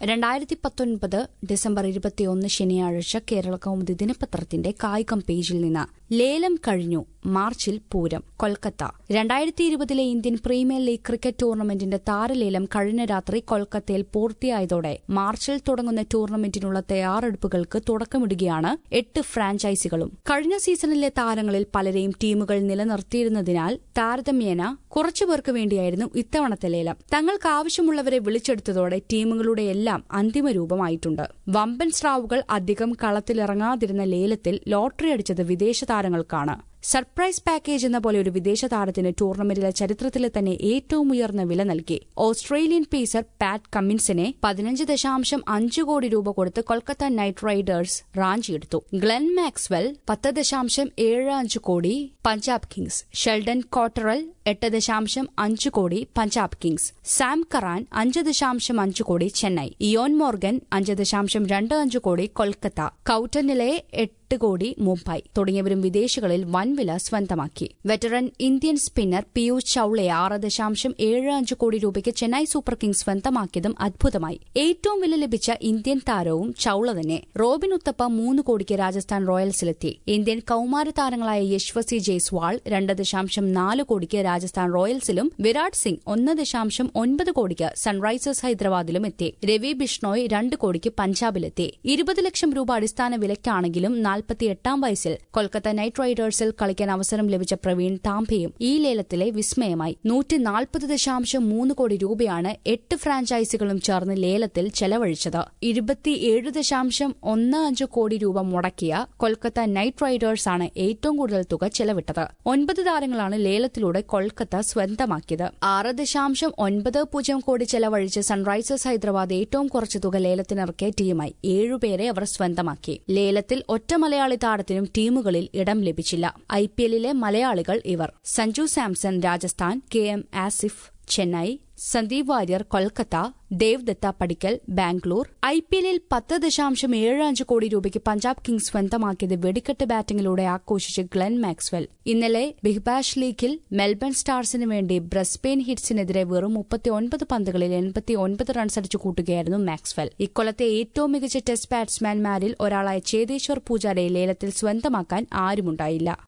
2019 December 21 ശനിയാഴ്ച കേരള കൗമുദി ദിനപത്രത്തിന്റെ കായികം പേജിൽ നിന്ന് ലേലം കഴിഞ്ഞു, മാർച്ചിൽ Pooram. Kolkata. 2020 Indian premier league cricket ടൂർണമെന്റിന്റെ താരലേലം കഴിഞ്ഞ രാത്രി കൊൽക്കത്തയിൽ പൂർത്തിയായതോടെ മാർച്ചിൽ തുടങ്ങുന്ന ടൂർണമെന്റിനുള്ള തയ്യാറെടുപ്പുകൾക്ക് തുടക്കമിടുകയാണ് 8 ഫ്രാഞ്ചൈസികളും. കഴിഞ്ഞ സീസണിലെ താരങ്ങളിൽ പലരെയും ടീമുകൾ നിലനിർത്തിയിരുന്നതിനാൽ താരതമ്യേന കുറച്ചുപേർക്ക് വേണ്ടിയായിരുന്നു ഇത്തവണത്തെ ലേലം. തങ്ങൾക്ക് ആവശ്യമുള്ളവരെ വിളിച്ചെടുത്തതോടെ ടീമുകളുടെയെല്ലാം അന്തിമ രൂപമായിട്ടുണ്ട്. വമ്പൻ സ്രാവുകൾ അധികം കളത്തിലിറങ്ങാതിരുന്ന ലേലത്തിൽ ലോട്ടറി അടിച്ചത് വിദേശ താരങ്ങൾക്കാണ്. സർപ്രൈസ് പാക്കേജ് എന്ന പോലെ ഒരു വിദേശ താരത്തിന് ടൂർണമെന്റിലെ ചരിത്രത്തിലെ തന്നെ ഏറ്റവും ഉയർന്ന വില നൽകി. ഓസ്ട്രേലിയൻ പേസർ പാറ്റ് കമ്മിൻസിനെ 15.5 കോടി രൂപ കൊടുത്ത് കൊൽക്കത്ത നൈറ്റ് റൈഡേഴ്സ് റാഞ്ചിയെടുത്തു. ഗ്ലെൻ മാക്സ്വെൽ 10.75 കോടി പഞ്ചാബ് കിങ്സ്. ഷെൽഡൻ കോട്ടറൽ 8.5 കോടി പഞ്ചാബ് കിങ്സ്. സാം കറാൻ 5.5 കോടി ചെന്നൈ. ഇയോൻ മോർഗൻ 5.25 കോടി കൊൽക്കത്ത. കൌട്ടനിലെ 8 കോടി മുംബൈ തുടങ്ങിയവരും വിദേശികളിൽ വൻവില സ്വന്തമാക്കി. വെറ്ററൻ ഇന്ത്യൻ സ്പിന്നർ പീയൂഷ് ചൌളയെ 6.75 കോടി രൂപയ്ക്ക് ചെന്നൈ സൂപ്പർ കിങ്സ് സ്വന്തമാക്കിയതും അത്ഭുതമായി. ഏറ്റവും വില ലഭിച്ച ഇന്ത്യൻ താരവും ചൌള തന്നെ. റോബിൻ ഉത്തപ്പ 3 കോടിക്ക് രാജസ്ഥാൻ റോയൽസിലെത്തി. ഇന്ത്യൻ കൌമാര താരങ്ങളായ യശ്വസി ജയ്സ്വാൾ 2.4 കോടിക്ക് രാജസ്ഥാൻ റോയൽസിലും വിരാട് സിംഗ് 1.9 കോടിക്ക് സൺറൈസേഴ്സ് ഹൈദരാബാദിലും എത്തി. രവി ബിഷ്ണോയ് 2 കോടിക്ക് പഞ്ചാബിലെത്തി. 20 ലക്ഷം രൂപ അടിസ്ഥാന വിലയ്ക്കാണെങ്കിലും 48-ാം വയസ്സിൽ കൊൽക്കത്ത നൈറ്റ് റൈഡേഴ്സിൽ കളിക്കാൻ അവസരം ലഭിച്ച പ്രവീൺ താംബയും ഈ ലേലത്തിലെ വിസ്മയമായി. 140.3 കോടി രൂപയാണ് 8 ഫ്രാഞ്ചൈസികളും ചേർന്ന് ലേലത്തിൽ ചെലവഴിച്ചത്. 27.15 കോടി രൂപ മുടക്കിയ കൊൽക്കത്ത നൈറ്റ് റൈഡേഴ്സാണ് ഏറ്റവും കൂടുതൽ തുക ചെലവിട്ടത്. 9 താരങ്ങളാണ് ലേലത്തിലൂടെ കൊൽക്കത്ത സ്വന്തമാക്കിയത്. 6.90 കോടി ചെലവഴിച്ച് സൺറൈസേഴ്സ് ഹൈദരാബാദ് ഏറ്റവും കുറച്ച് തുക ലേലത്തിനിറക്കിയ ടീമായി. 7 പേരെ അവർ സ്വന്തമാക്കി. ലേലത്തിൽ ഒറ്റ മലയാളി താരത്തിനും ടീമുകളിൽ ഇടം ലഭിച്ചില്ല. IPL-ലെ മലയാളികൾ ഇവർ: സഞ്ജു സാംസൺ രാജസ്ഥാൻ, KM ആസിഫ് ചെന്നൈ, സന്ദീപ് വാര്യർ കൊൽക്കത്ത, ദേവ്ദത്ത പടിക്കൽ ബാംഗ്ലൂർ. IPL-ൽ 10.75 കോടി രൂപയ്ക്ക് പഞ്ചാബ് കിങ്സ് സ്വന്തമാക്കിയത് വെടിക്കെട്ട് ബാറ്റിംഗിലൂടെ ആഘോഷിച്ച് ഗ്ലെൻ മാക്സ്വെൽ. ഇന്നലെ ബിഗ് ബാഷ് ലീഗിൽ മെൽബൺ സ്റ്റാർസിന് വേണ്ടി ബ്രിസ്ബെയിൻ ഹിറ്റ്സിനെതിരെ വെറും 39 പന്തുകളിൽ 89 റൺസടിച്ചു കൂട്ടുകയായിരുന്നു മാക്സ്വെൽ. ഇക്കൊല്ലത്തെ ഏറ്റവും മികച്ച ടെസ്റ്റ് ബാറ്റ്സ്മാൻമാരിൽ ഒരാളായ ചേതേശ്വർ പൂജാരയെ ലേലത്തിൽ സ്വന്തമാക്കാൻ ആരുമുണ്ടായില്ല.